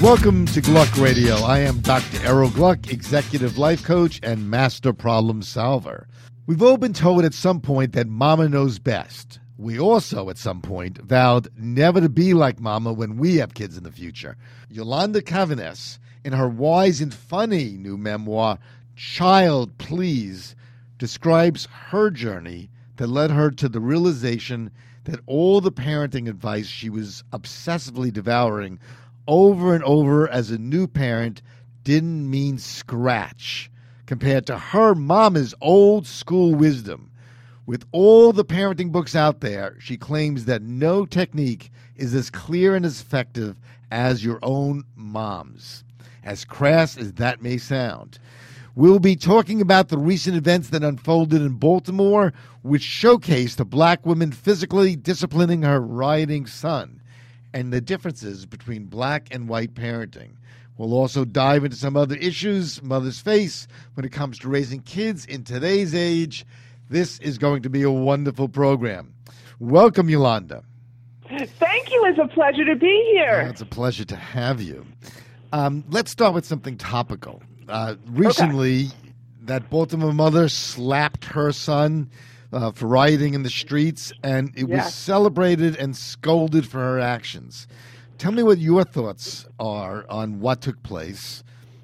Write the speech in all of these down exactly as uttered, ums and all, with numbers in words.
Welcome to Gluck Radio. I am Doctor Errol Gluck, executive life coach and master problem solver. We've all been told at some point that mama knows best. We also, at some point, vowed never to be like mama when we have kids in the future. Yolanda Cavanes, in her wise and funny new memoir, Child Please, describes her journey that led her to the realization that all the parenting advice she was obsessively devouring over and over as a new parent didn't mean scratch compared to her mama's old school wisdom. With all the parenting books out there, she claims that no technique is as clear and as effective as your own mom's. As crass as that may sound. We'll be talking about the recent events that unfolded in Baltimore, which showcased a black woman physically disciplining her rioting son, and the differences between black and white parenting. We'll also dive into some other issues mothers face when it comes to raising kids in today's age. This is going to be a wonderful program. Welcome, Yolanda. Thank you. It's a pleasure to be here. Oh, it's a pleasure to have you. Um, let's start with something topical. Uh, recently, okay. that Baltimore mother slapped her son uh, for rioting in the streets, and it yes. was celebrated and scolded for her actions. Tell me what your thoughts are on what took place.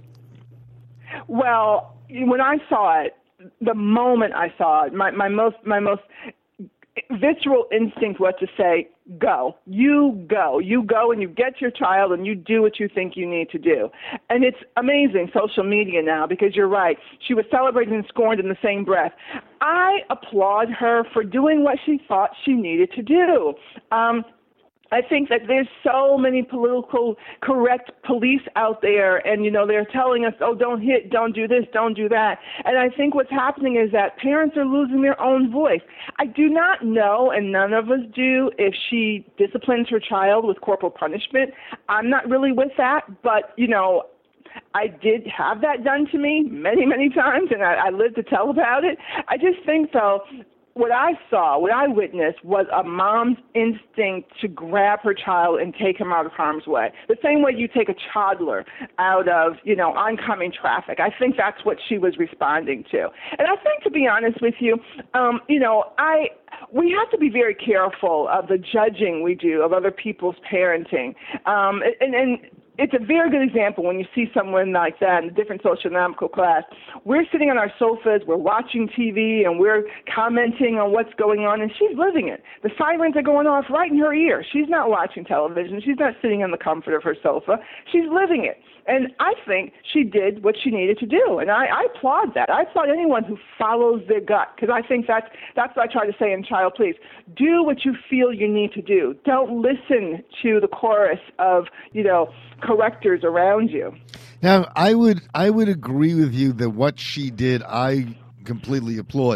Well, when I saw it, the moment I saw it, my, my most my most visceral instinct was to say, go. You go. You go and you get your child and you do what you think you need to do. And it's amazing, social media now, because you're right. She was celebrated and scorned in the same breath. I applaud her for doing what she thought she needed to do. Um, I think that there's so many political correct police out there, and, you know, they're telling us, oh, don't hit, don't do this, don't do that. And I think what's happening is that parents are losing their own voice. I do not know, and none of us do, if she disciplines her child with corporal punishment. I'm not really with that, but, you know, I did have that done to me many, many times, and I, I lived to tell about it. I just think, though, what I saw, what I witnessed, was a mom's instinct to grab her child and take him out of harm's way. The same way you take a toddler out of, you know, oncoming traffic. I think that's what she was responding to. And I think, to be honest with you, um, you know, I we have to be very careful of the judging we do of other people's parenting. Um, and, and It's a very good example when you see someone like that in a different socioeconomical class. We're sitting on our sofas, we're watching T V, and we're commenting on what's going on, and she's living it. The sirens are going off right in her ear. She's not watching television. She's not sitting in the comfort of her sofa. She's living it. And I think she did what she needed to do, and I, I applaud that. I applaud anyone who follows their gut, because I think that's, that's what I try to say in Child Please. Do what you feel you need to do. Don't listen to the chorus of, you know, correctors around you. Now, I would I would agree with you that what she did, I completely applaud.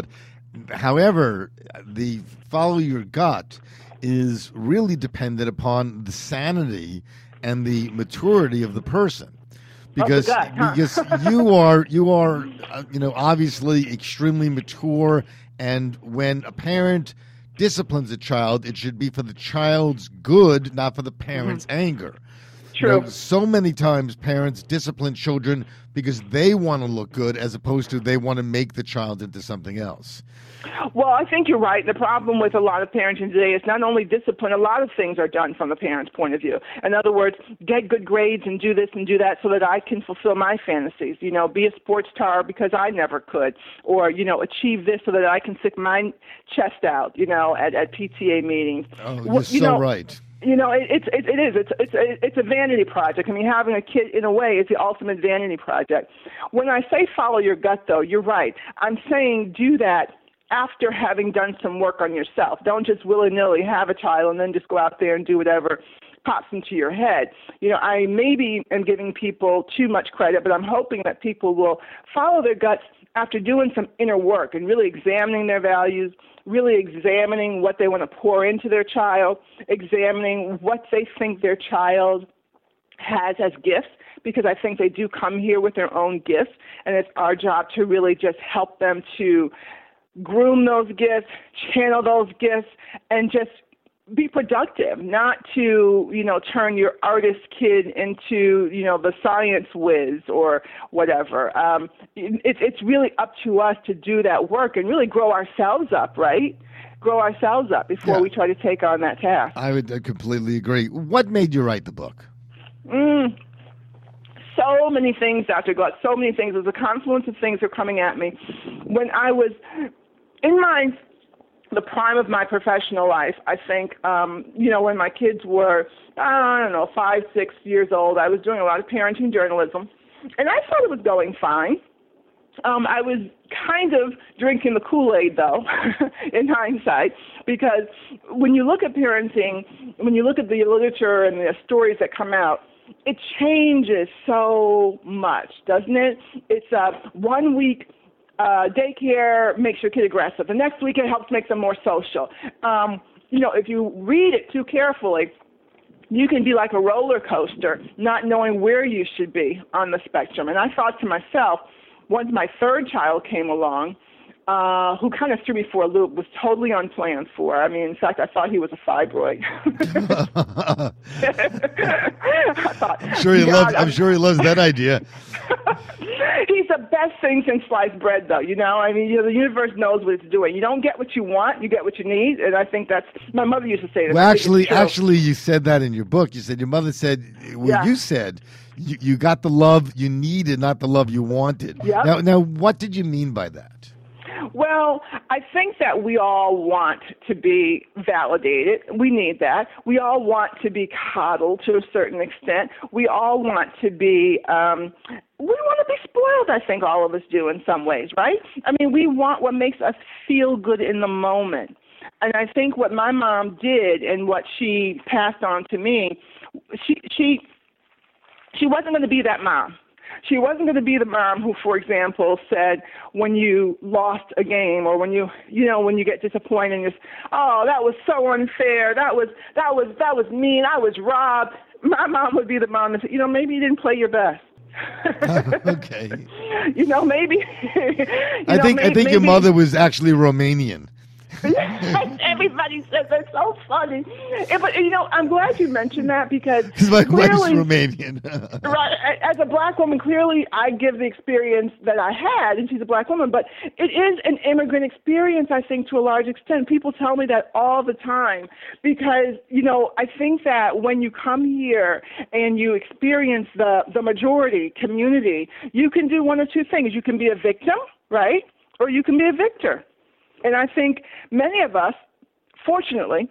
However, the follow your gut is really dependent upon the sanity and the maturity of the person. Because oh, gut, huh? because you are you are uh, you know obviously extremely mature, and when a parent disciplines a child, it should be for the child's good, not for the parent's mm-hmm. anger. True. You know, so many times parents discipline children because they want to look good as opposed to they want to make the child into something else. Well, I think you're right. The problem with a lot of parenting today is not only discipline, a lot of things are done from the parent's point of view. In other words, get good grades and do this and do that so that I can fulfill my fantasies. You know, be a sports star because I never could. Or, you know, achieve this so that I can stick my chest out, you know, at, at P T A meetings. Oh, you're well, you so know, right. You know, it, it's it, it is. It's it's a, it's a vanity project. I mean, having a kid in a way is the ultimate vanity project. When I say follow your gut, though, you're right. I'm saying do that after having done some work on yourself. Don't just willy-nilly have a child and then just go out there and do whatever pops into your head. You know, I maybe am giving people too much credit, but I'm hoping that people will follow their guts after doing some inner work and really examining their values, really examining what they want to pour into their child, examining what they think their child has as gifts, because I think they do come here with their own gifts, and it's our job to really just help them to groom those gifts, channel those gifts, and just be productive, not to, you know, turn your artist kid into, you know, the science whiz or whatever. Um, it, it's really up to us to do that work and really grow ourselves up, right? Grow ourselves up before Yeah. we try to take on that task. I would uh, completely agree. What made you write the book? Mm. So many things, Doctor Gluck, so many things. There's a confluence of things that are coming at me. When I was in my the prime of my professional life, I think, um, you know, when my kids were, I don't know, five, six years old, I was doing a lot of parenting journalism, and I thought it was going fine. Um, I was kind of drinking the Kool-Aid, though, in hindsight, because when you look at parenting, when you look at the literature and the stories that come out, it changes so much, doesn't it? It's uh, one week Uh, daycare makes your kid aggressive. The next week it helps make them more social. Um, you know, if you read it too carefully, you can be like a roller coaster, not knowing where you should be on the spectrum. And I thought to myself, once my third child came along, uh, who kind of threw me for a loop, was totally unplanned for. I mean, in fact, I thought he was a fibroid. I thought, I'm sure he God, loves. I'm I'm sure he loves that idea. He's the best thing since sliced bread, though. You know, I mean, you know, the universe knows what it's doing. You don't get what you want, you get what you need, and I think that's. My mother used to say that. Well, actually, actually, you said that in your book. You said your mother said. Well, Yeah. you said you, you got the love you needed, not the love you wanted. Yep. Now, now, what did you mean by that? Well, I think that we all want to be validated. We need that. We all want to be coddled to a certain extent. We all want to be, um, we want to be spoiled, I think all of us do in some ways, right? I mean, we want what makes us feel good in the moment. And I think what my mom did and what she passed on to me, she she she wasn't going to be that mom. She wasn't going to be the mom who, for example, said when you lost a game or when you, you know, when you get disappointed and you, oh, that was so unfair. That was that was that was mean. I was robbed. My mom would be the mom that said, you know, maybe you didn't play your best. Okay. You know, maybe. you I know, think maybe, I think your maybe- mother was actually Romanian. Everybody says that's so funny. Yeah, but you know, I'm glad you mentioned that because Because my wife's clearly, Romanian. right, as a black woman, clearly I give the experience that I had, and she's a black woman. But it is an immigrant experience, I think, to a large extent. People tell me that all the time because you know I think that when you come here and you experience the the majority community, you can do one of two things. You can be a victim, right, or you can be a victor. And I think many of us, fortunately,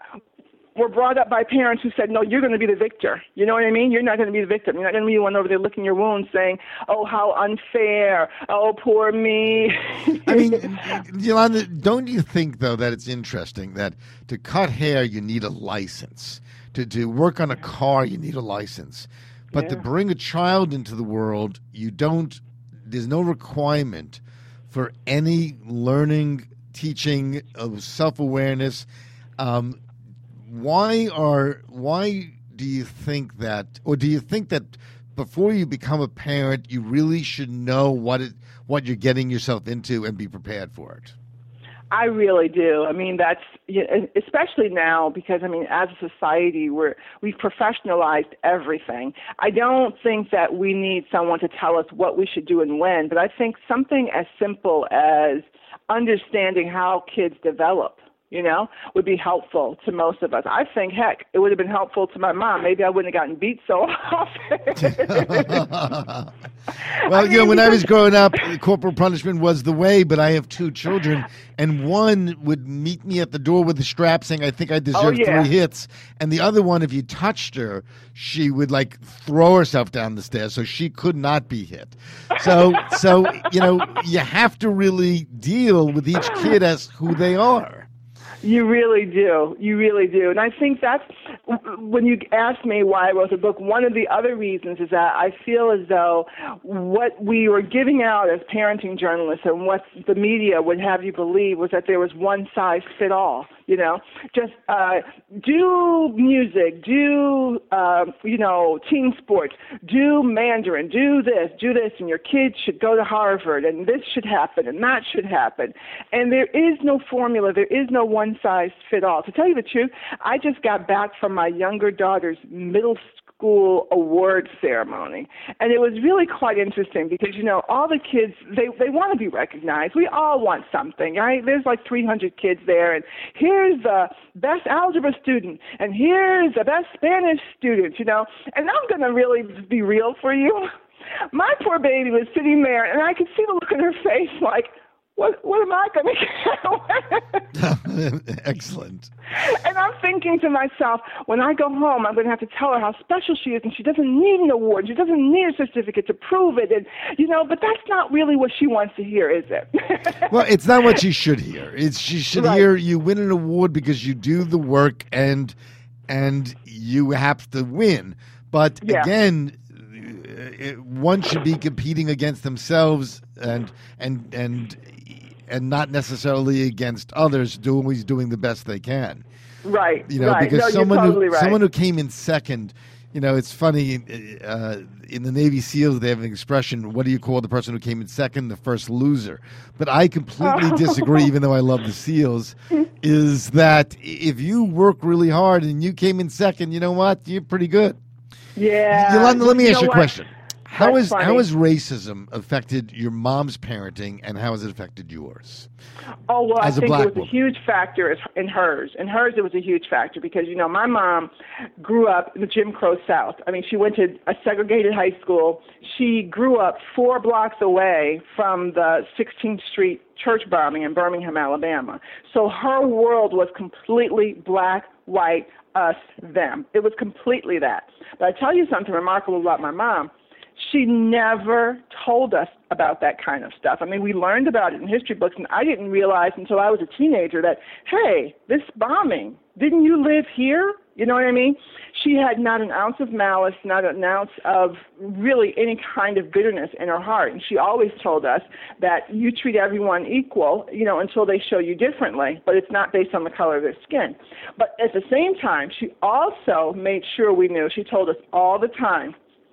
were brought up by parents who said, no, you're going to be the victor. You know what I mean? You're not going to be the victim. You're not going to be the one over there licking your wounds saying, oh, how unfair. Oh, poor me. I mean, Yolanda, don't you think, though, that it's interesting that to cut hair, you need a license. To, to work on a car, you need a license. But Yeah. to bring a child into the world, you don't, there's no requirement for any learning, teaching of self-awareness. Um, why are why do you think that, or do you think that before you become a parent, you really should know what it what you're getting yourself into and be prepared for it? I really do. I mean, that's especially now because, I mean, as a society, we're, we've professionalized everything. I don't think that we need someone to tell us what we should do and when, but I think something as simple as understanding how kids develop, you know, would be helpful to most of us. I think, heck, it would have been helpful to my mom. Maybe I wouldn't have gotten beat so often. Well, I you know, mean, when I was because- growing up, corporal punishment was the way, but I have two children, and one would meet me at the door with a strap saying, I think I deserve Oh, yeah. three hits. And the other one, if you touched her, she would, like, throw herself down the stairs so she could not be hit. So, so you know, you have to really deal with each kid as who they are. You really do. You really do. And I think that's, when you asked me why I wrote the book, one of the other reasons is that I feel as though what we were giving out as parenting journalists and what the media would have you believe was that there was one size fit all. You know, just uh, do music, do, uh, you know, team sports, do Mandarin, do this, do this, and your kids should go to Harvard, and this should happen, and that should happen. And there is no formula. There is no one-size-fit-all. To tell you the truth, I just got back from my younger daughter's middle school award ceremony, and it was really quite interesting because, you know, all the kids, they they want to be recognized. We all want something, right? There's like three hundred kids there, and here's the best algebra student, and here's the best Spanish student, you know. And I'm going to really be real for you. My poor baby was sitting there, and I could see the look on her face like, What what am I going to get? Excellent. And I'm thinking to myself, when I go home, I'm going to have to tell her how special she is, and she doesn't need an award. She doesn't need a certificate to prove it. And, you know, but that's not really what she wants to hear, is it? Well, it's not what she should hear. It's she should Right. hear you win an award because you do the work and and you have to win. But Yeah. again, it, one should be competing against themselves and and and and not necessarily against others, do always doing the best they can. Right, You know, right. because No, someone you're totally who right. someone who came in second, you know, it's funny. Uh, in the Navy SEALs, they have an expression: "What do you call the person who came in second? The first loser." But I completely disagree. Even though I love the SEALs, is that if you work really hard and you came in second, you know what? You're pretty good. Yeah. Yolanda, let me You ask know you a what? question. How That's is funny. how has racism affected your mom's parenting, and how has it affected yours? Oh, well, As a I think black it was woman. a huge factor in hers. In hers, it was a huge factor because, you know, my mom grew up in the Jim Crow South. I mean, she went to a segregated high school. She grew up four blocks away from the sixteenth Street church bombing in Birmingham, Alabama. So her world was completely black, white, us, them. It was completely that. But I tell you something remarkable about my mom. She never told us about that kind of stuff. I mean, we learned about it in history books, and I didn't realize until I was a teenager that, hey, this bombing, didn't you live here? You know what I mean? She had not an ounce of malice, not an ounce of really any kind of bitterness in her heart. And she always told us that you treat everyone equal, you know, until they show you differently, but it's not based on the color of their skin. But at the same time, she also made sure we knew, she told us all the time,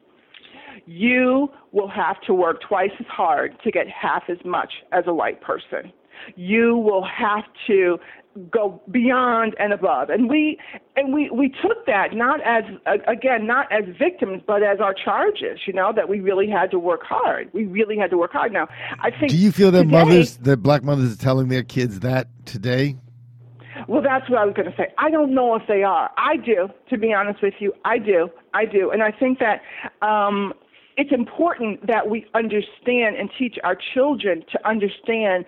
you will have to work twice as hard to get half as much as a white person. You will have to go beyond and above. And we and we, we took that not as, again, not as victims, but as our charges, you know, that we really had to work hard. We really had to work hard. Now, I think Do you feel that today, mothers, that black mothers, are telling their kids that today? Well, that's what I was going to say. I don't know if they are. I do, to be honest with you. I do. I do. And I think that um, it's important that we understand and teach our children to understand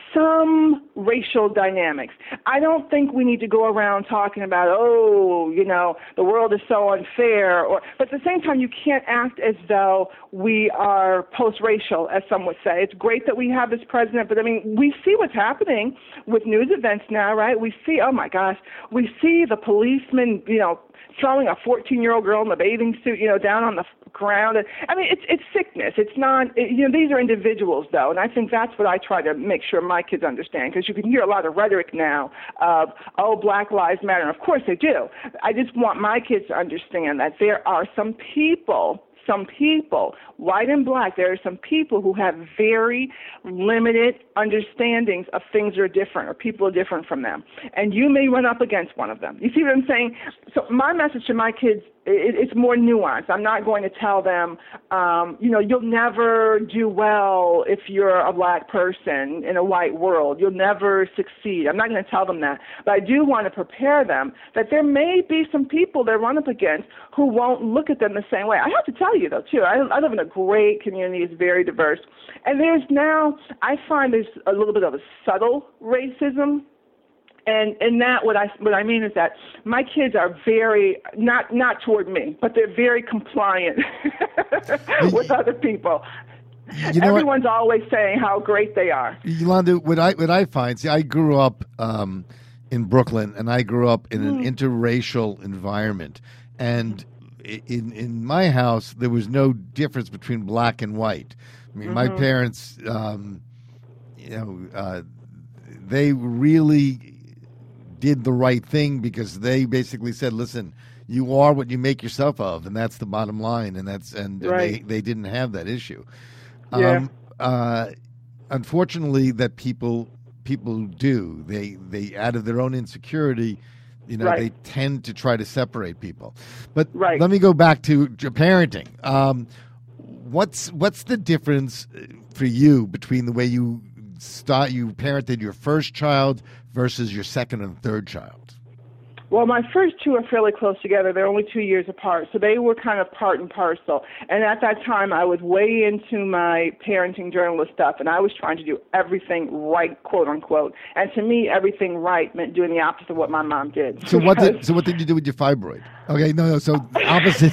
some racial dynamics. I don't think we need to go around talking about, oh, you know, the world is so unfair. Or, but at the same time, you can't act as though we are post-racial, as some would say. It's great that we have this president, but I mean, we see what's happening with news events now, right? We see, oh my gosh, we see the policeman, you know, throwing a fourteen-year-old girl in the bathing suit, you know, down on the ground. I mean, it's it's sickness. It's not, it, you know, these are individuals, though, and I think that's what I try to make sure my kids understand, because you can hear a lot of rhetoric now of, oh, Black Lives Matter, and of course they do. I just want my kids to understand that there are some people Some people, white and black, there are some people who have very limited understandings of things that are different or people are different from them. And you may run up against one of them. You see what I'm saying? So my message to my kids, it, it's more nuanced. I'm not going to tell them, um, you know, you'll never do well if you're a black person in a white world. You'll never succeed. I'm not going to tell them that. But I do want to prepare them that there may be some people they run up against who won't look at them the same way. I have to tell you, though, too, I, I live in a great community. It's very diverse. And there's now, I find there's a little bit of a subtle racism. And and that what I what I mean is that my kids are very not not toward me, but they're very compliant with other people. You know Everyone's what? always saying how great they are. Yolanda, what I what I find, see, I grew up um, in Brooklyn, and I grew up in an Mm. interracial environment, and in in my house there was no difference between black and white. I mean, my Mhm. parents, um, you know, uh, they really did the right thing because they basically said, listen, you are what you make yourself of, and that's the bottom line, and that's and, and Right. they, they didn't have that issue. Yeah. Um, uh, unfortunately, that people people do. They they out of their own insecurity, you know, Right. they tend to try to separate people. But Right. let me go back to j- parenting. Um, what's what's the difference for you between the way you start you parented your first child versus your second and third child? Well, my first two are fairly close together. They're only two years apart, so they were kind of part and parcel. And at that time, I was way into my parenting journalist stuff, and I was trying to do everything right, quote unquote. And to me, everything right meant doing the opposite of what my mom did. So what did so what did you do with your fibroid? Okay, no, no. So opposite,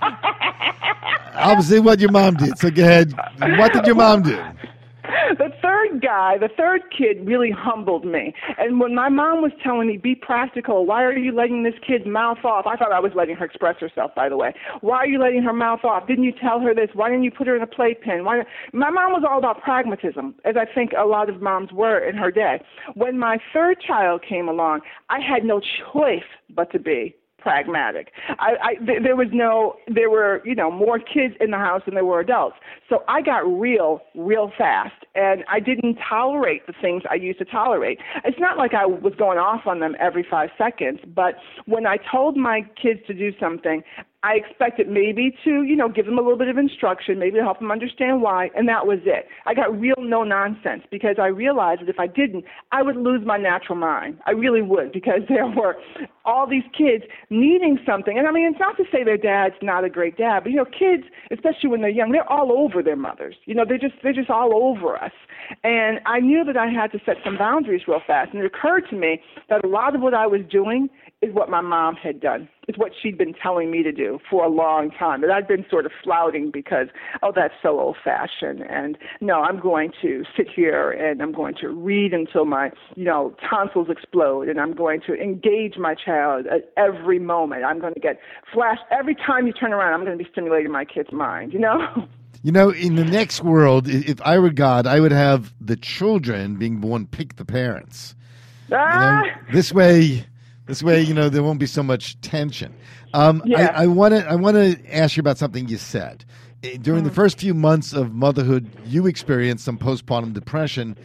opposite what your mom did. So go ahead. What did your mom do? The third guy, the third kid really humbled me. And when my mom was telling me, be practical, why are you letting this kid's mouth off? I thought I was letting her express herself, by the way. Why are you letting her mouth off? Didn't you tell her this? Why didn't you put her in a playpen? Why? My mom was all about pragmatism, as I think a lot of moms were in her day. When my third child came along, I had no choice but to be pragmatic. I, I th- there was no, there were, you know, more kids in the house than there were adults. So I got real, real fast, and I didn't tolerate the things I used to tolerate. It's not like I was going off on them every five seconds, but when I told my kids to do something, I expected maybe to, you know, give them a little bit of instruction, maybe to help them understand why, and that was it. I got real no nonsense because I realized that if I didn't, I would lose my natural mind. I really would, because there were all these kids needing something. And I mean, it's not to say their dad's not a great dad, but you know, kids, especially when they're young, they're all over their mothers. You know, they're just they're just all over us. And I knew that I had to set some boundaries real fast. And it occurred to me that a lot of what I was doing is what my mom had done. It's what she'd been telling me to do for a long time. That I'd been sort of flouting because, oh, that's so old-fashioned. And no, I'm going to sit here and I'm going to read until my, you know, tonsils explode, and I'm going to engage my child at every moment. I'm going to get flashed. Every time you turn around, I'm going to be stimulating my kid's mind, you know? You know, in the next world, i- if I were God, I would have the children being born pick the parents. Ah! You know, this way, this way, you know, there won't be so much tension. Um, Yeah. I want to, I want to ask you about something you said. Eh, During the first few months of motherhood, you experienced some postpartum depression,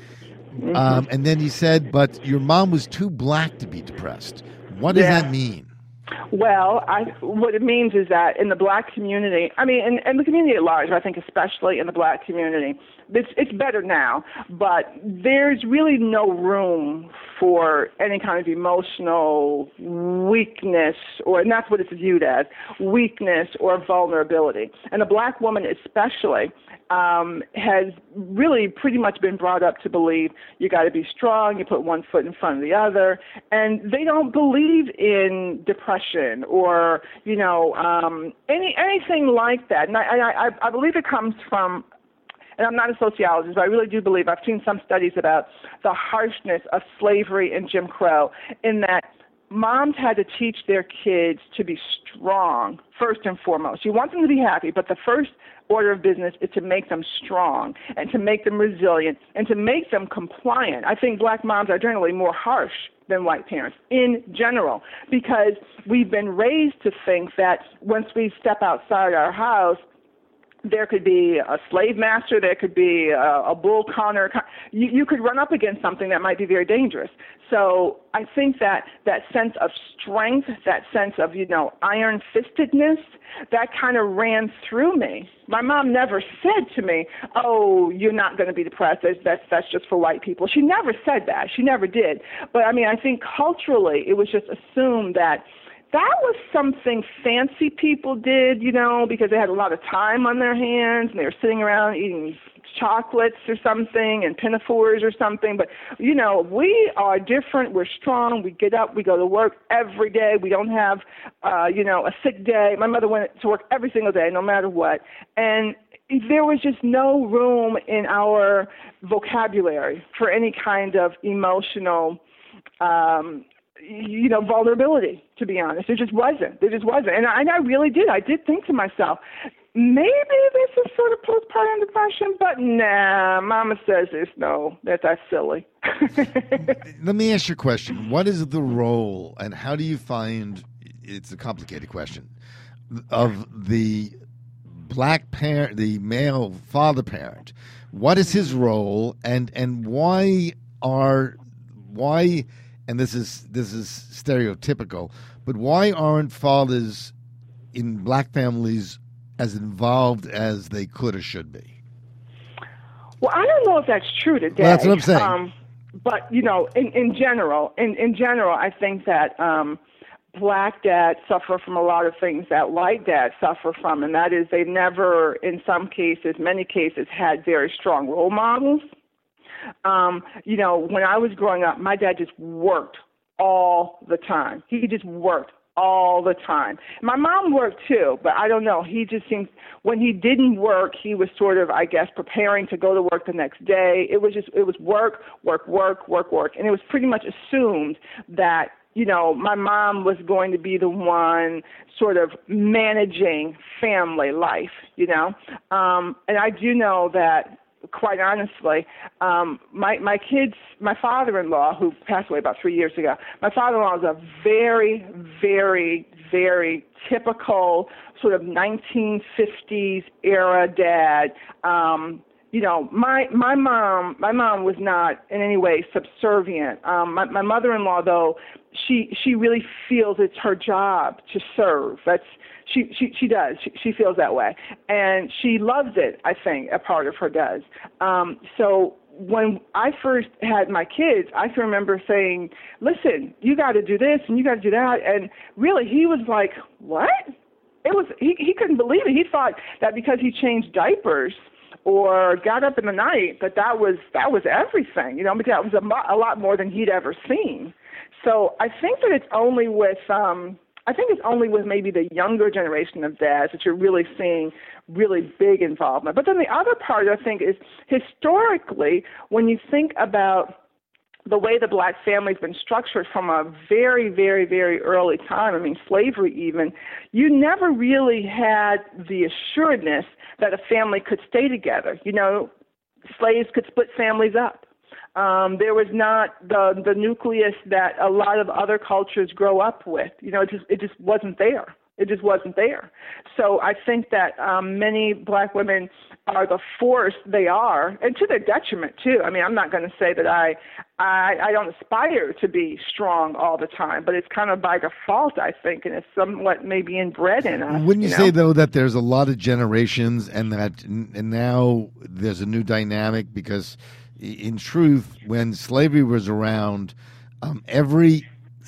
um, and then you said, but your mom was too black to be depressed. What does Yeah. that mean? Well, I, what it means is that in the black community, I mean, in, in the community at large, I think especially in the black community, it's, it's better now, but there's really no room for any kind of emotional weakness, or, and that's what it's viewed as, weakness or vulnerability. And the black woman especially um, has really pretty much been brought up to believe you got to be strong, you put one foot in front of the other, and they don't believe in depression or, you know, um, any anything like that. And I, I, I believe it comes from, and I'm not a sociologist, but I really do believe, I've seen some studies about the harshness of slavery and Jim Crow, in that moms had to teach their kids to be strong, first and foremost. You want them to be happy, but the first order of business is to make them strong and to make them resilient and to make them compliant. I think black moms are generally more harsh than white parents in general, because we've been raised to think that once we step outside our house, there could be a slave master, there could be a, a bull conner. You, you could run up against something that might be very dangerous. So I think that that sense of strength, that sense of, you know, iron-fistedness, that kind of ran through me. My mom never said to me, oh, you're not going to be depressed, that's, that's, that's just for white people. She never said that. She never did. But, I mean, I think culturally it was just assumed that that was something fancy people did, you know, because they had a lot of time on their hands and they were sitting around eating chocolates or something and pinafores or something. But, you know, we are different. We're strong. We get up. We go to work every day. We don't have, uh, you know, a sick day. My mother went to work every single day, no matter what. And there was just no room in our vocabulary for any kind of emotional um you know, vulnerability, to be honest. There just wasn't. There just wasn't. And I, and I really did. I did think to myself, maybe this is sort of postpartum depression, but nah, Mama says it's no, that that's silly. Let me ask you a question. What is the role, and how do you find, it's a complicated question, of the black parent, the male father parent? What is his role, and and why are, why, and this is this is stereotypical, but why aren't fathers in black families as involved as they could or should be? Well, I don't know if that's true today. Well, that's what I'm saying. Um, but, you know, in, in general, in, in general, I think that um, black dads suffer from a lot of things that white dads suffer from, and that is they never, in some cases, many cases, had very strong role models. Um, you know, when I was growing up, my dad just worked all the time. He just worked all the time. My mom worked too, but I don't know. He just seems, when he didn't work, he was sort of, I guess, preparing to go to work the next day. It was just, it was work, work, work, work, work. And it was pretty much assumed that, you know, my mom was going to be the one sort of managing family life, you know. Um, and I do know that, quite honestly, um, my my kids, my father-in-law, who passed away about three years ago, my father-in-law is a very, very, very typical sort of nineteen fifties era dad. Um, you know, my my mom, my mom was not in any way subservient. Um, my, my mother-in-law, though, she she really feels it's her job to serve. That's She, she she does. She, she feels that way. And she loves it, I think, a part of her does. Um, so when I first had my kids, I can remember saying, listen, you got to do this and you got to do that. And really, he was like, what? It was he, he couldn't believe it. He thought that because he changed diapers or got up in the night, that that was, that was everything, you know, because that was a, mo- a lot more than he'd ever seen. So I think that it's only with... Um, I think it's only with maybe the younger generation of dads that you're really seeing really big involvement. But then the other part, I think, is historically, when you think about the way the black family's been structured from a very, very, very early time, I mean, slavery even, you never really had the assuredness that a family could stay together. You know, slaves could split families up. Um, there was not the the nucleus that a lot of other cultures grow up with. You know, it just it just wasn't there. It just wasn't there. So I think that um, many black women are the force they are, and to their detriment too. I mean, I'm not going to say that I, I I don't aspire to be strong all the time, but it's kind of by default, I think, and it's somewhat maybe inbred in us. Wouldn't you, you say know? though that there's a lot of generations, and that and now there's a new dynamic because, in truth, when slavery was around, um, every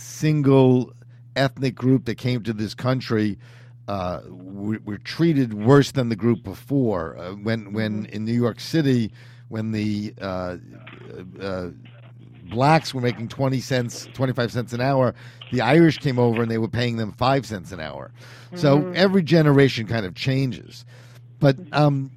single ethnic group that came to this country uh, were, were treated worse than the group before. Uh, when, when in New York City, when the uh, uh, blacks were making twenty cents, twenty-five cents an hour, the Irish came over and they were paying them five cents an hour. Mm-hmm. So every generation kind of changes. But um,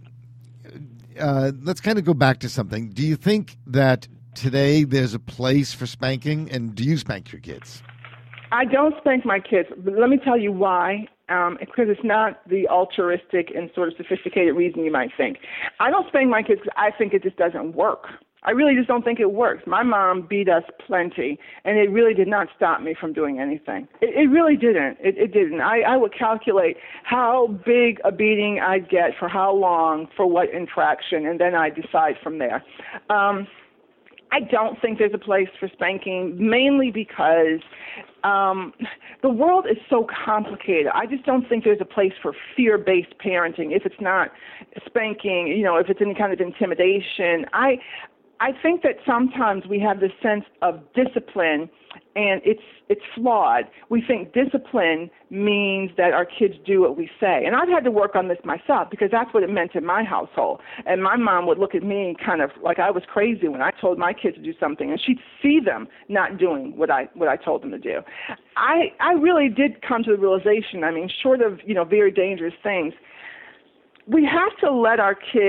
uh, let's kind of go back to something. Do you think that today there's a place for spanking, and do you spank your kids? I don't spank my kids, but let me tell you why. Um, because it's not the altruistic and sort of sophisticated reason you might think. I don't spank my kids because I think it just doesn't work. I really just don't think it works. My mom beat us plenty, and it really did not stop me from doing anything. It, it really didn't. It, it didn't. I, I would calculate how big a beating I'd get for how long, for what infraction, and then I'd decide from there. Um, I don't think there's a place for spanking, mainly because um, the world is so complicated. I just don't think there's a place for fear-based parenting. If it's not spanking, you know, if it's any kind of intimidation, I, I think that sometimes we have this sense of discipline, and it's it's flawed. We think discipline means that our kids do what we say. And I've had to work on this myself because that's what it meant in my household. And my mom would look at me kind of like I was crazy when I told my kids to do something, and she'd see them not doing what I what I told them to do. I I really did come to the realization, I mean, short of, you know, very dangerous things, we have to let our kids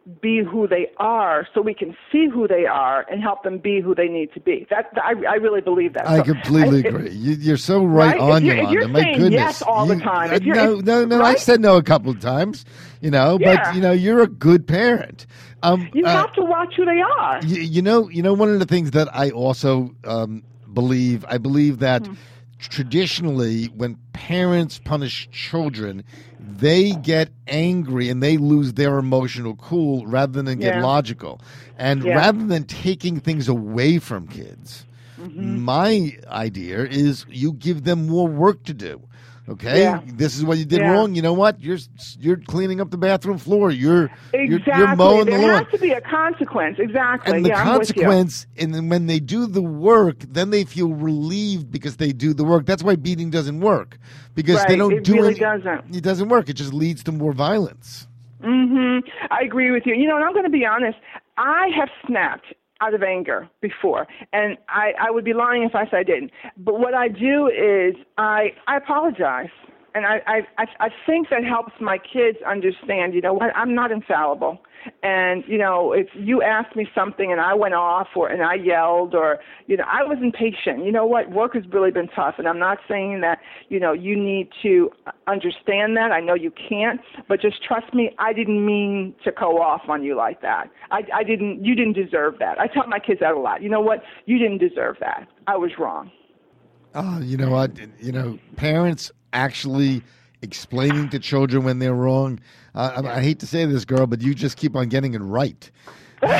be who they are so we can see who they are and help them be who they need to be. That I, I really believe that. I so completely I, agree. It, you, you're so right, right? on, if you're, Yolanda. If you're My saying goodness. yes all you, the time. Uh, If you're, no, if, no, no. Right? I said no a couple of times, you know, Yeah. but, you know, you're a good parent. Um, You uh, have to watch who they are. You, you know, you know, one of the things that I also um, believe, I believe that Hmm. traditionally, when parents punish children, they get angry and they lose their emotional cool rather than get Yeah. logical. And Yeah. rather than taking things away from kids, Mm-hmm. my idea is you give them more work to do. Okay, Yeah. this is what you did Yeah. wrong. You know what? You're you're cleaning up the bathroom floor. You're Exactly. you're, you're mowing there the lawn. has to be a consequence. Exactly. And the yeah, I'm with you. consequence, and then when they do the work, then they feel relieved because they do the work. That's why beating doesn't work, because they Right. don't It do really any- doesn't. It doesn't work. It just leads to more violence. hmm I agree with you. You know, and I'm going to be honest. I have snapped out of anger before, and I, I would be lying if I said I didn't. But what I do is I I apologize, and I I I I think that helps my kids understand. You know what? I'm not infallible. And, you know, if you asked me something and I went off or and I yelled or, you know, I was impatient. You know what? Work has really been tough. And I'm not saying that, you know, you need to understand that. I know you can't. But just trust me, I didn't mean to go off on you like that. I, I didn't. You didn't deserve that. I tell my kids that a lot. You know what? You didn't deserve that. I was wrong. Oh, you know what? You know, parents actually explaining to children when they're wrong. Uh, I, I hate to say this, girl, but you just keep on getting it right. you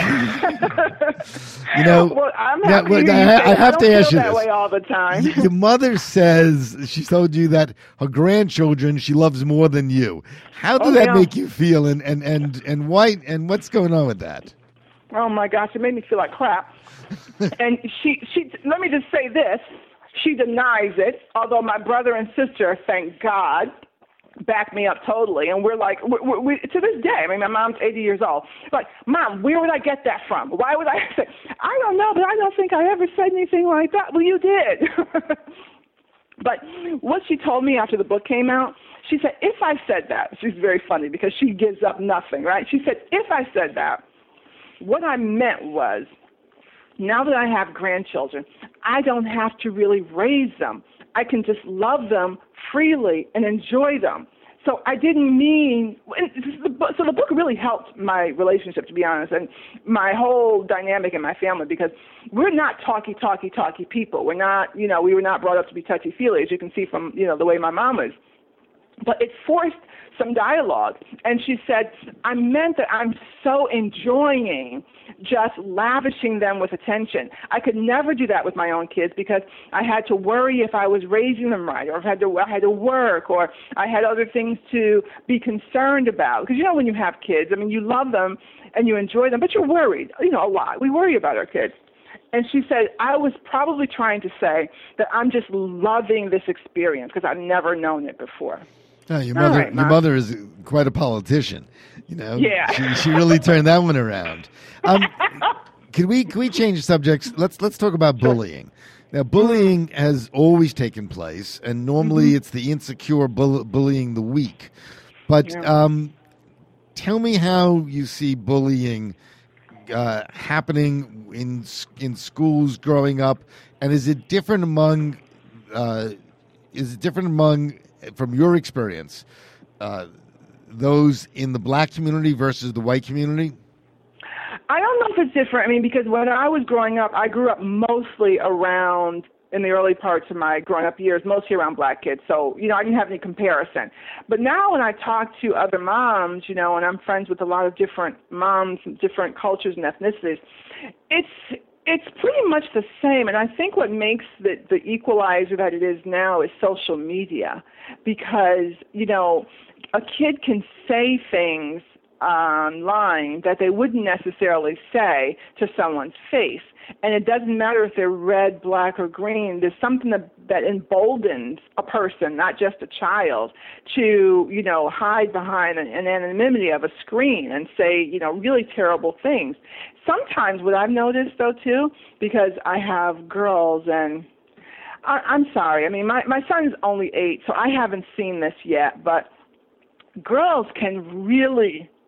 know, well, I'm yeah, happy well, you I, say I have I don't to ask feel you that this. way all the time. Y- Your mother says she told you that her grandchildren she loves more than you. How did Oh, that yeah. make you feel? And and and and why? And what's going on with that? Oh my gosh, it made me feel like crap. And she, she, let me just say this: she denies it. Although my brother and sister, thank God, back me up totally. And we're like, we, we, we, to this day. I mean, my mom's eighty years old. Like, Mom, where would I get that from? Why would I say? I don't know, but I don't think I ever said anything like that. Well, you did. But what she told me after the book came out, she said, if I said that, she's very funny because she gives up nothing, right? She said, if I said that, what I meant was, now that I have grandchildren, I don't have to really raise them. I can just love them freely and enjoy them. So I didn't mean, so the book really helped my relationship, to be honest, and my whole dynamic in my family, because we're not talky, talky, talky people. We're not, you know, we were not brought up to be touchy-feely, as you can see from, you know, the way my mom is. But it forced some dialogue. And she said, I meant that I'm so enjoying just lavishing them with attention. I could never do that with my own kids because I had to worry if I was raising them right, or if I had to, I had to work, or I had other things to be concerned about. Because, you know, when you have kids, I mean, you love them and you enjoy them, but you're worried, you know, a lot. We worry about our kids. And she said, I was probably trying to say that I'm just loving this experience because I've never known it before. Oh, your All mother, right, your Ma. mother is quite a politician. You know, Yeah. she, she really turned that one around. Um, can we can we change subjects? Let's let's talk about bullying. Now, bullying has always taken place, and normally Mm-hmm. it's the insecure bull- bullying the weak. But Yeah. um, tell me how you see bullying uh, happening in in schools growing up, and is it different among? Uh, is it different among, from your experience, uh, those in the black community versus the white community? I don't know if it's different. I mean, because when I was growing up, I grew up mostly around, in the early parts of my growing up years, mostly around black kids. So, you know, I didn't have any comparison. But now when I talk to other moms, you know, and I'm friends with a lot of different moms, different cultures and ethnicities, it's it's pretty much the same. And I think what makes the, the equalizer that it is now is social media. Because, you know, a kid can say things online that they wouldn't necessarily say to someone's face. And it doesn't matter if they're red, black, or green. There's something that, that emboldens a person, not just a child, to, you know, hide behind an, an anonymity of a screen and say, you know, really terrible things. Sometimes what I've noticed, though, too, because I have girls, and I, I'm sorry, I mean, my, my son's only eight, so I haven't seen this yet, but girls can really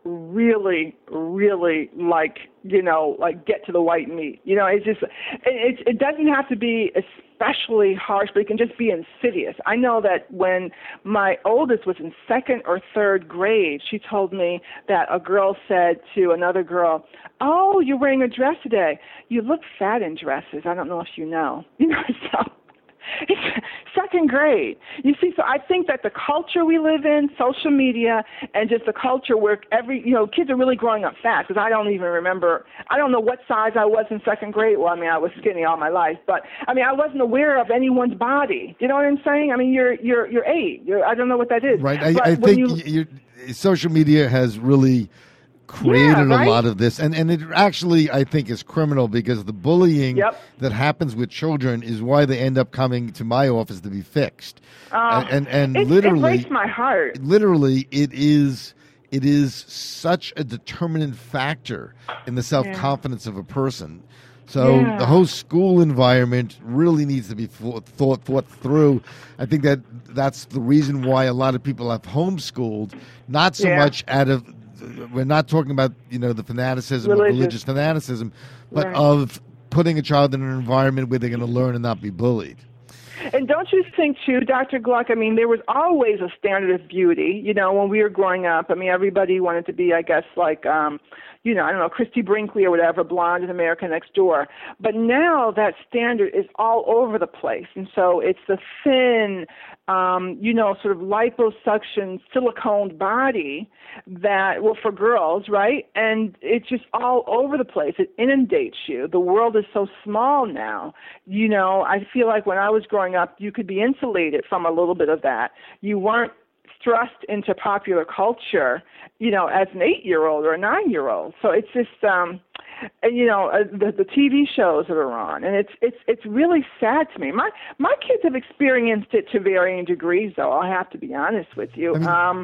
really, really like, you know, like get to the white meat. You know, it's just, it, it, it doesn't have to be especially harsh, but it can just be insidious. I know that when my oldest was in second or third grade, she told me that a girl said to another girl, "Oh, you're wearing a dress today. You look fat in dresses. I don't know if you know." You know, so it's second grade. You see, so I think that the culture we live in, social media, and just the culture where every, you know, kids are really growing up fast, because I don't even remember, I don't know what size I was in second grade. Well, I mean, I was skinny all my life, but I mean, I wasn't aware of anyone's body. You know what I'm saying? I mean, you're you're you're eight. You're, I don't know what that is. Right. I, I think you, you, social media has really created yeah, right? a lot of this, and and it actually, I think, is criminal, because the bullying yep. that happens with children is why they end up coming to my office to be fixed. Uh, and and, and it, literally, it breaks my heart. Literally, it is it is such a determinant factor in the self-confidence yeah. of a person. So yeah. the whole school environment really needs to be thought, thought thought through. I think that that's the reason why a lot of people have homeschooled, not so yeah. much out of, we're not talking about, you know, the fanaticism religious, of religious fanaticism, but right. of putting a child in an environment where they're going to learn and not be bullied. And don't you think, too, Doctor Gluck, I mean, there was always a standard of beauty, you know, when we were growing up. I mean, everybody wanted to be, I guess, like, um, you know, I don't know, Christy Brinkley or whatever, blonde in America Next Door. But now that standard is all over the place. And so it's the thin, um, you know, sort of liposuction, siliconed body that, well, for girls, right? And it's just all over the place. It inundates you. The world is so small now. You know, I feel like when I was growing up, you could be insulated from a little bit of that. You weren't thrust into popular culture, you know, as an eight-year-old or a nine-year-old. So it's just, um, and, you know, uh, the, the T V shows that are on, and it's it's it's really sad to me. My my kids have experienced it to varying degrees, though. I'll have to be honest with you. I mean, um,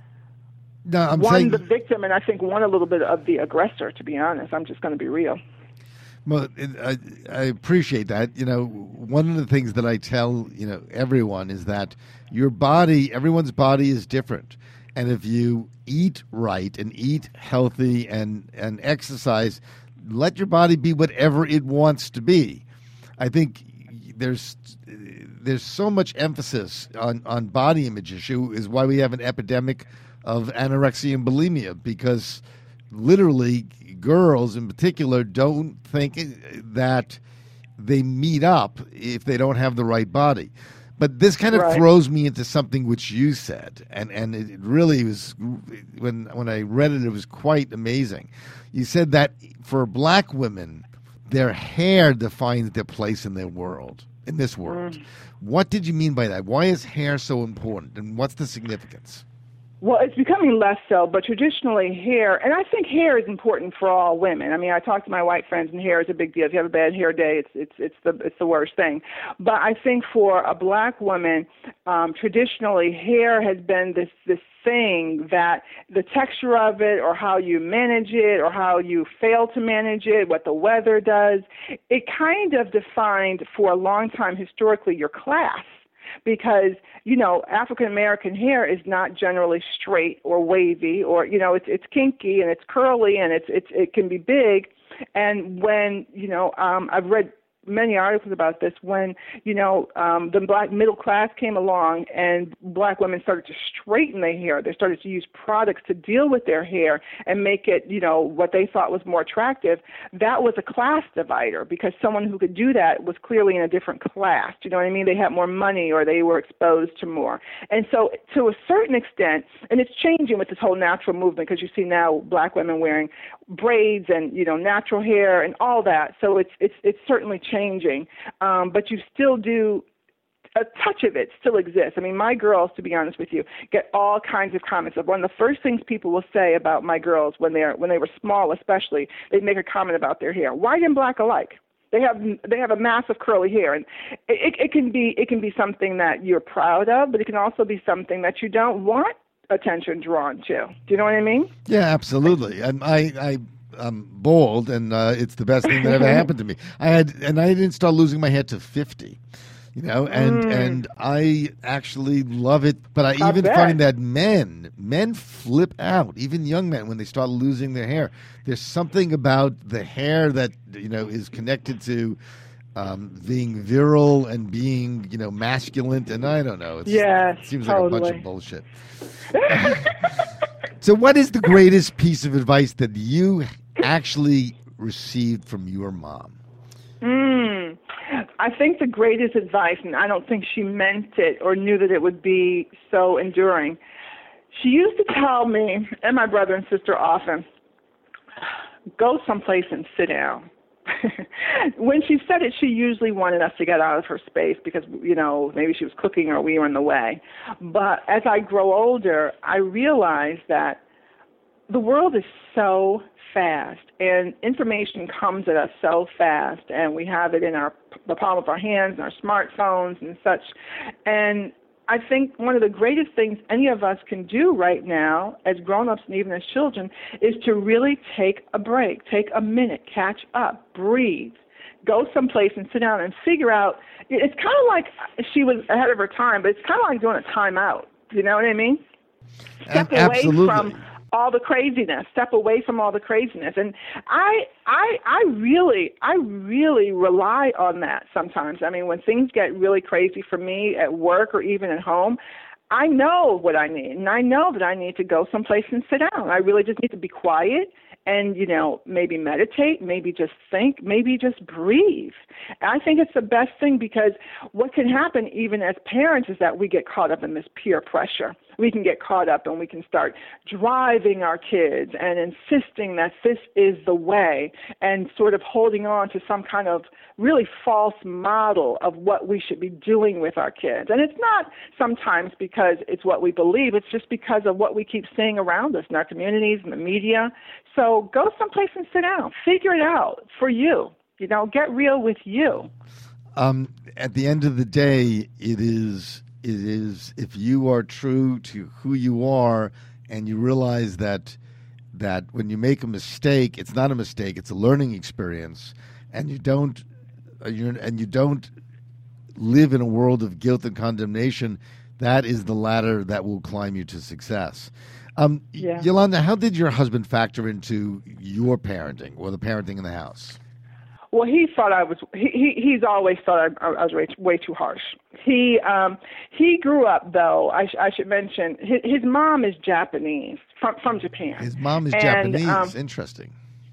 no, I'm one saying, the victim, and I think one a little bit of the aggressor. To be honest, I'm just going to be real. Well, it, I, I appreciate that. You know, one of the things that I tell, you know, everyone is that your body, everyone's body is different. And if you eat right and eat healthy and, and exercise, let your body be whatever it wants to be. I think there's there's so much emphasis on, on body image issue is why we have an epidemic of anorexia and bulimia, because literally girls in particular don't think that they meet up if they don't have the right body. But this kind of right. throws me into something which you said, and, and it really was, when when I read it, it was quite amazing. You said that for black women, their hair defines their place in their world, in this world. Mm. What did you mean by that? Why is hair so important, and what's the significance? Well, it's becoming less so, but traditionally hair, and I think hair is important for all women. I mean, I talk to my white friends, and hair is a big deal. If you have a bad hair day, it's it's it's the it's the worst thing. But I think for a black woman, um, traditionally hair has been this this thing that the texture of it, or how you manage it, or how you fail to manage it, what the weather does, it kind of defined for a long time historically your class. Because, you know, African-American hair is not generally straight or wavy, or, you know, it's it's kinky and it's curly and it's it's it can be big. And when, you know, um, I've read many articles about this, when, you know, um, the black middle class came along and black women started to straighten their hair. They started to use products to deal with their hair and make it, you know, what they thought was more attractive. That was a class divider, because someone who could do that was clearly in a different class. Do you know what I mean? They had more money, or they were exposed to more. And so to a certain extent, and it's changing with this whole natural movement, because you see now black women wearing braids and, you know, natural hair and all that. So it's it's it's certainly changing, um, but you still do, a touch of it still exists. I mean, my girls, to be honest with you, get all kinds of comments. One of the first things people will say about my girls when they're when they were small, especially, they'd make a comment about their hair. White and black alike. They have they have a mass of curly hair, and it, it can be it can be something that you're proud of, but it can also be something that you don't want attention drawn to. Do you know what I mean? Yeah, absolutely. And I, I, I'm bald, and uh, it's the best thing that ever happened to me. I had, and I didn't start losing my hair till fifty. You know, and Mm. and I actually love it, but I I even bet. find that men men flip out, even young men, when they start losing their hair. There's something about the hair that, you know, is connected to um, being virile and being, you know, masculine, and I don't know. It's, Yes, it seems like a bunch totally. of bullshit. So, what is the greatest piece of advice that you actually received from your mom? Mm. I think the greatest advice, and I don't think she meant it or knew that it would be so enduring. She used to tell me and my brother and sister often, go someplace and sit down. When she said it, she usually wanted us to get out of her space because, you know, maybe she was cooking or we were in the way. But as I grow older, I realize that the world is so fast and information comes at us so fast, and we have it in our the palm of our hands and our smartphones and such. And I think one of the greatest things any of us can do right now as grown-ups and even as children is to really take a break, take a minute, catch up, breathe, go someplace and sit down and figure out. It's kind of like she was ahead of her time, but it's kind of like doing a timeout. You know what I mean? Step A- away absolutely. from all the craziness, step away from all the craziness. And I, I, I really, I really rely on that sometimes. I mean, when things get really crazy for me at work or even at home, I know what I need, and I know that I need to go someplace and sit down. I really just need to be quiet and, you know, maybe meditate, maybe just think, maybe just breathe. And I think it's the best thing, because what can happen even as parents is that we get caught up in this peer pressure. We can get caught up and we can start driving our kids and insisting that this is the way, and sort of holding on to some kind of really false model of what we should be doing with our kids. And it's not sometimes because it's what we believe, it's just because of what we keep seeing around us in our communities and the media. So go someplace and sit down. Figure it out for you. You know, get real with you. Um, at the end of the day, it is it is if you are true to who you are, and you realize that that when you make a mistake, it's not a mistake; it's a learning experience, and you don't uh, you're, and you don't live in a world of guilt and condemnation. That is the ladder that will climb you to success. Um, Yeah. Yolanda, how did your husband factor into your parenting or the parenting in the house? Well, he thought I was. He, he he's always thought I, I was way, way too harsh. He um he grew up though. I, sh- I should mention his, his mom is Japanese from from Japan. His mom is And, Japanese. um, Interesting.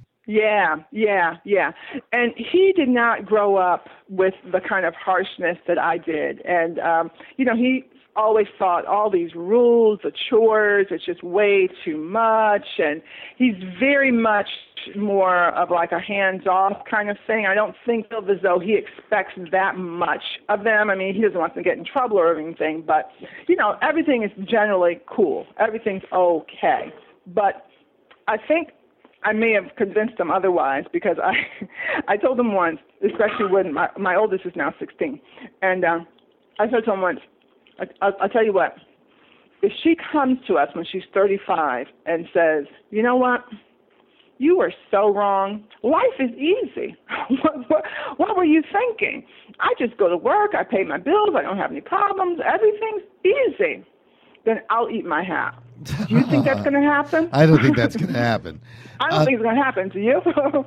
Yeah, yeah, yeah. And he did not grow up with the kind of harshness that I did. And um, you know, he always thought all these rules, the chores, it's just way too much. And he's very much more of like a hands-off kind of thing. I don't think as though he expects that much of them. I mean, he doesn't want them to get in trouble or anything, but, you know, everything is generally cool. Everything's okay. But I think I may have convinced him otherwise, because I I told him once, especially when my, my oldest is now sixteen, and um, I said to him once, I, I'll, I'll tell you what, if she comes to us when she's thirty-five and says, you know what, you were so wrong, life is easy. what, what, what were you thinking? I just go to work, I pay my bills, I don't have any problems, everything's easy. Then I'll eat my hat. Do you think that's going to happen? I don't think that's going to happen. I don't Uh, think it's going to happen. Do you?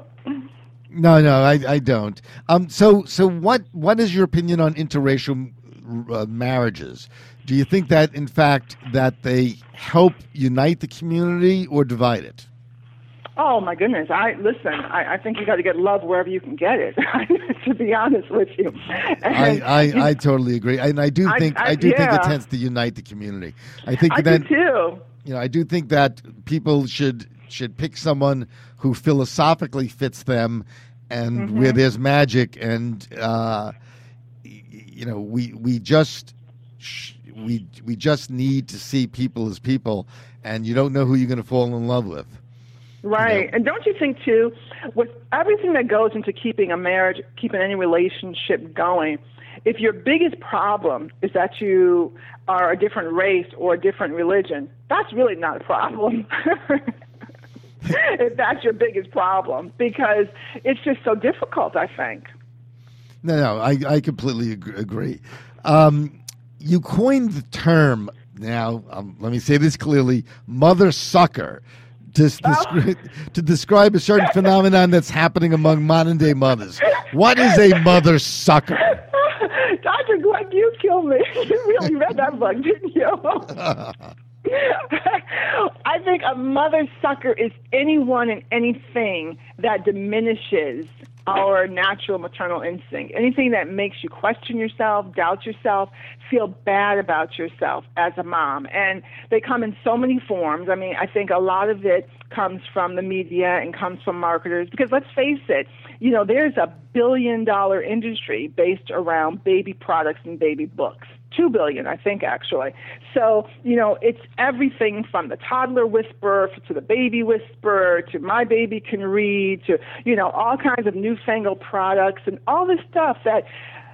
No, no, I, I don't. Um, so, so what? What is your opinion on interracial uh, marriages? Do you think that, in fact, that they help unite the community or divide it? Oh my goodness! I listen. I, I think you got to get love wherever you can get it. To be honest with you, I, And I, you- I totally agree, and I do I- think I, I- do think it yeah. tends to unite the community. I think I that do too. you know I do think that people should should pick someone who philosophically fits them, and Mm-hmm. where there's magic, and uh, y- you know we we just sh- we we just need to see people as people, and you don't know who you're going to fall in love with. Right. know. And don't you think, too, with everything that goes into keeping a marriage, keeping any relationship going, if your biggest problem is that you are a different race or a different religion, that's really not a problem. If that's your biggest problem, because it's just so difficult, I think. No, no, I, I completely ag- agree. Um, you coined the term, now, um, let me say this clearly, mother sucker, to, descri- oh. to describe a certain phenomenon that's happening among modern-day mothers. What is a mother sucker? Doctor Glenn, you killed me. You really read that book, didn't you? I think a mother sucker is anyone and anything that diminishes our natural maternal instinct. Anything that makes you question yourself, doubt yourself, feel bad about yourself as a mom. And they come in so many forms. I mean, I think a lot of it comes from the media and comes from marketers, because let's face it, you know, there's a billion dollar industry based around baby products and baby books. Two billion, I think, actually. So, you know, it's everything from the toddler whisperer to the baby whisperer to My Baby Can Read to, you know, all kinds of newfangled products and all this stuff that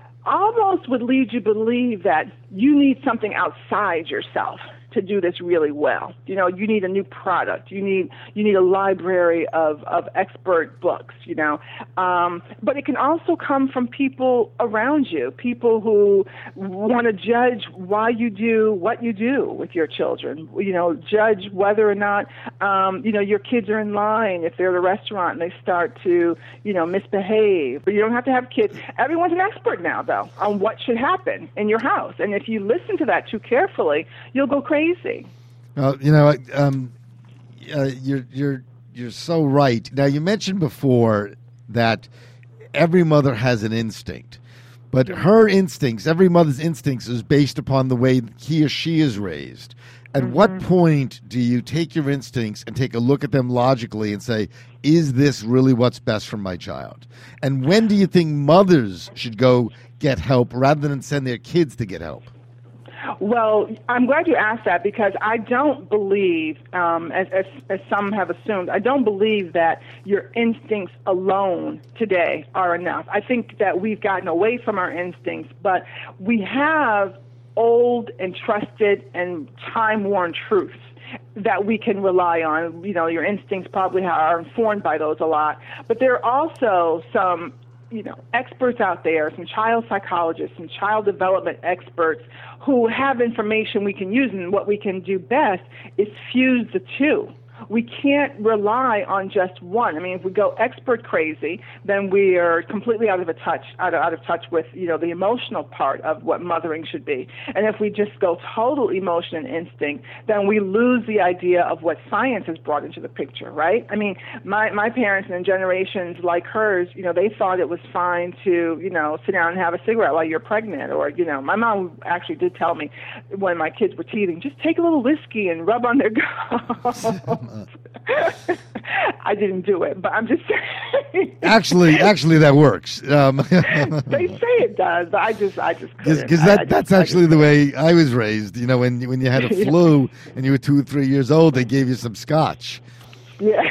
almost would lead you to believe that you need something outside yourself to do this really well. You know, you need a new product. You need you need a library of, of expert books, you know. Um, but it can also come from people around you, people who want to judge why you do what you do with your children, you know, judge whether or not, um, you know, your kids are in line if they're at a restaurant and they start to, you know, misbehave. But you don't have to have kids. Everyone's an expert now, though, on what should happen in your house. And if you listen to that too carefully, you'll go crazy. Easy. Well, you know, um, uh, you're you're you're so right. Now, you mentioned before that every mother has an instinct, but her instincts, every mother's instincts, is based upon the way he or she is raised. At mm-hmm. what point do you take your instincts and take a look at them logically and say, is this really what's best for my child? And when do you think mothers should go get help rather than send their kids to get help? Well, I'm glad you asked that, because I don't believe, um, as, as, as some have assumed, I don't believe that your instincts alone today are enough. I think that we've gotten away from our instincts, but we have old and trusted and time-worn truths that we can rely on. You know, your instincts probably are informed by those a lot, but there are also some you know, experts out there, some child psychologists, some child development experts who have information we can use, and what we can do best is fuse the two. We can't rely on just one. I mean, if we go expert crazy, then we are completely out of a touch, out of, out of touch with, you know, the emotional part of what mothering should be. And if we just go total emotion and instinct, then we lose the idea of what science has brought into the picture, right? I mean, my, my parents and generations like hers, you know, they thought it was fine to, you know, sit down and have a cigarette while you're pregnant. Or, you know, my mom actually did tell me when my kids were teething, just take a little whiskey and rub on their gums. I didn't do it, but I'm just saying. Actually, actually, that works. Um, they say it does, but I just, I just couldn't. Because that, that's I actually the way I was raised. You know, when when you had a flu and you were two or three years old, they gave you some scotch. Yeah.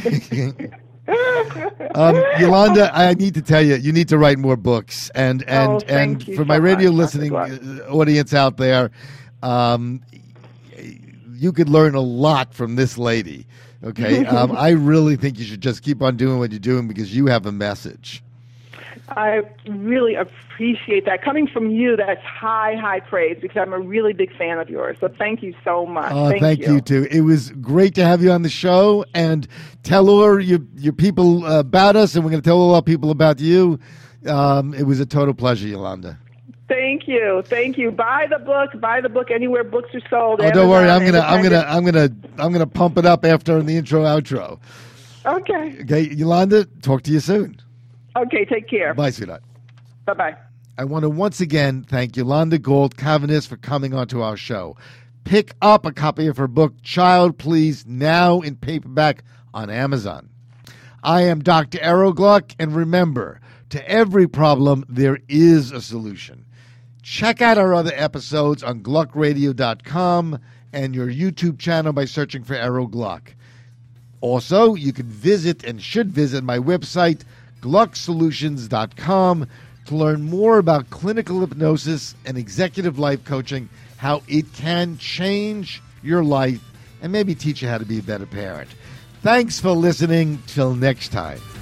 um, Yolanda, I need to tell you, you need to write more books. And and oh, and for so my radio much, listening audience out there, um, you could learn a lot from this lady. Okay, um, I really think you should just keep on doing what you're doing, because you have a message. I really appreciate that. Coming from you, that's high, high praise, because I'm a really big fan of yours. So thank you so much. Uh, thank thank you. you, too. It was great to have you on the show, and tell all your, your people about us, and we're going to tell all our people about you. Um, it was a total pleasure, Yolanda. Thank you, thank you. Buy the book. Buy the book anywhere books are sold. Oh, don't worry. I'm gonna, I'm gonna, I'm gonna, I'm gonna pump it up after the intro, outro. Okay. Okay, Yolanda. Talk to you soon. Okay. Take care. Bye, sweetheart. Bye, bye. I want to once again thank Yolanda Gold Cavanis for coming onto our show. Pick up a copy of her book, Child Please, now in paperback on Amazon. I am Doctor Errol Gluck, and remember, to every problem there is a solution. Check out our other episodes on gluck radio dot com and your YouTube channel by searching for Errol Gluck. Also, you can visit and should visit my website, gluck solutions dot com, to learn more about clinical hypnosis and executive life coaching, how it can change your life and maybe teach you how to be a better parent. Thanks for listening. Till next time.